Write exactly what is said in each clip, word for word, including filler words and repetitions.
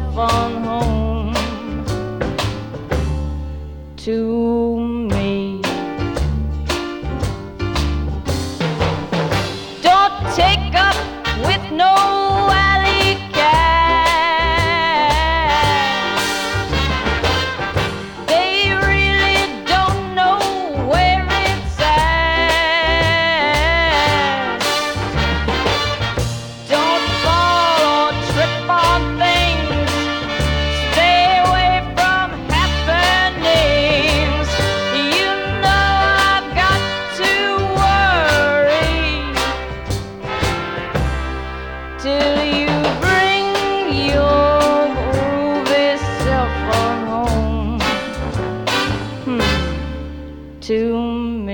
on home to me. Don't take up with no alley cat. They really don't know where it's at. Don't fall or trip on things. Stay away from happenings. You know I've got to worry till you bring your groovy self on home hmm, to me.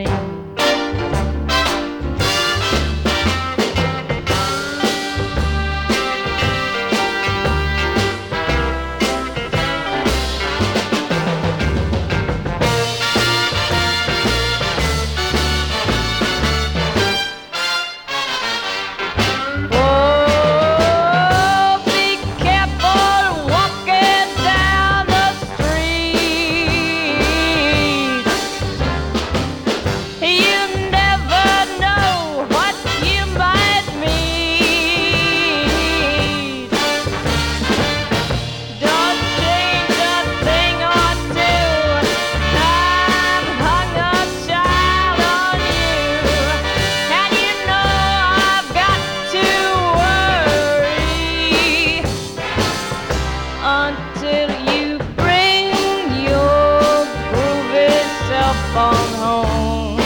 Oh, be careful walking down the street. You never know what you might meet. Don't change a thing or two. I've hung a child on you, and you know I've got to worry until you bring your groovy self on home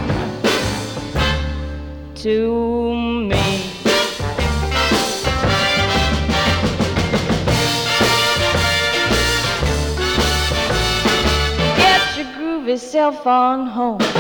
to me. Get your groovy self on home.